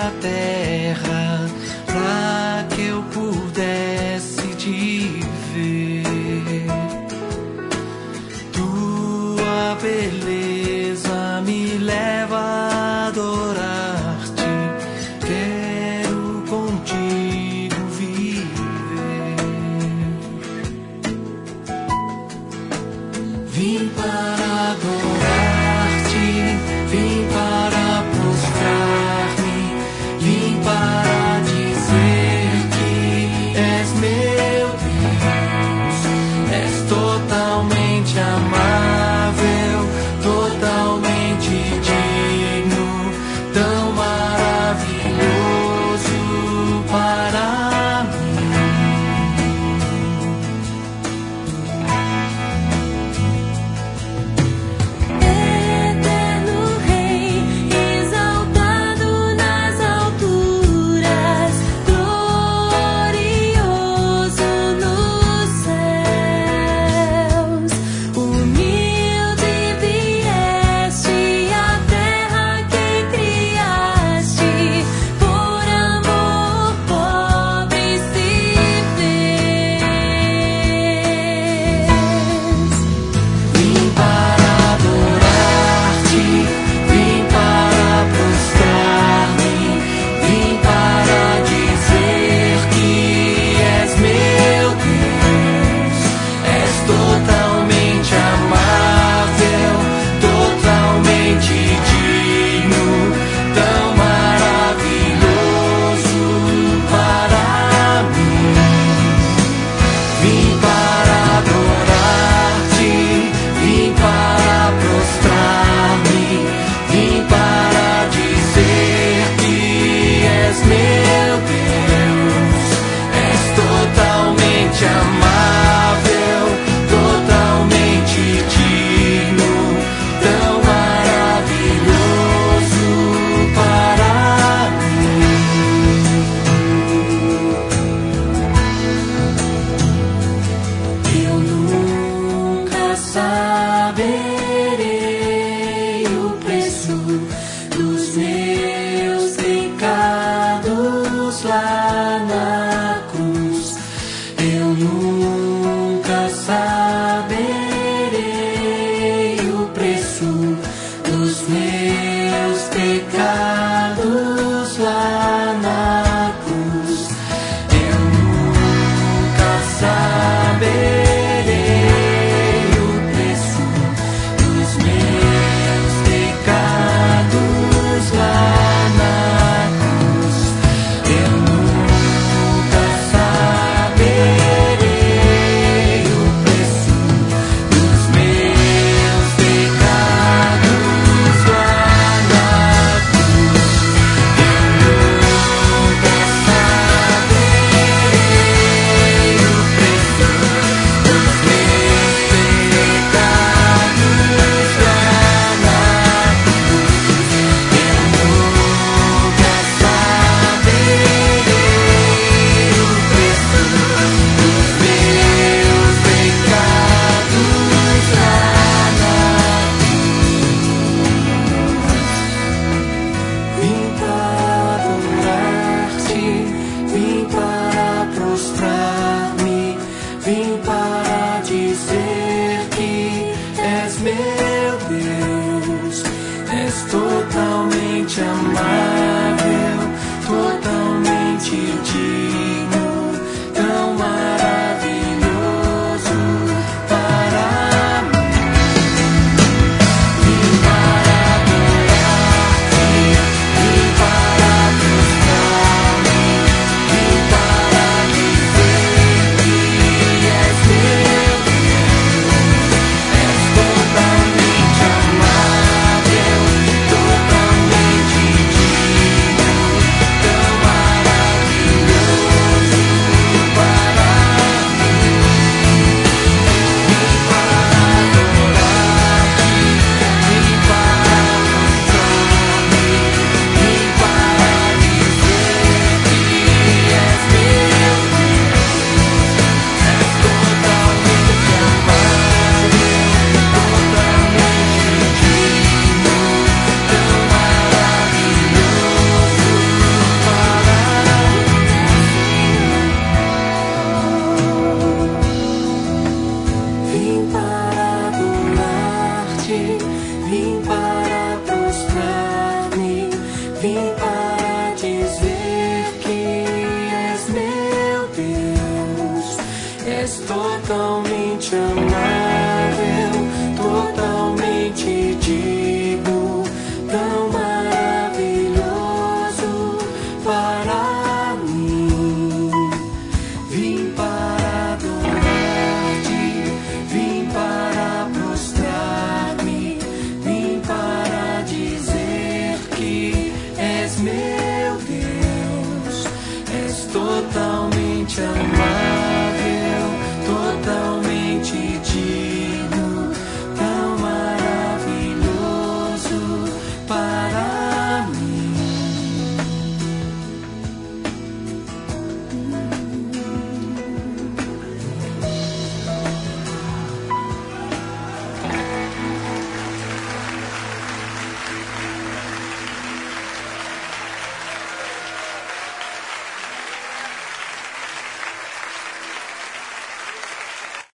a terra para que eu pudesse te ver. Tua beleza me leva a adorar-te. Quero contigo viver. Vim para adorar-te, vim para prostrar-me, vim para dizer que és meu Deus. És totalmente amável, totalmente digno, tão maravilhoso para mim. Eterno Rei, exaltado nas alturas, glorioso nos céus. Humilde vieste à terra que criaste, por amor pobre se fez. Vim para adorar-te, vim para prostrar-me, vim para dizer que és meu Deus. És totalmente amável, totalmente digno, tão maravilhoso para mim. Vim para adorar-te, vim para prostrar-me, vim para dizer que és meu Deus. És totalmente amável, totalmente digno, tão maravilhoso para mim. Eu nunca saberei o preço dos meus pecados lá na cruz. Eu nunca saberei o preço dos meus pecados lá na cruz. Eu nunca saberei o preço dos meus pecados lá na cruz. Eu nunca saberei o preço dos meus pecados lá na cruz. Eu nunca saberei o preço dos meus pecados lá na cruz. Eu nunca saberei o preço dos meus pecados lá na cruz. Vim para adorar-te, vim para prostrar-me, vim para dizer que és meu Deus. És totalmente amável,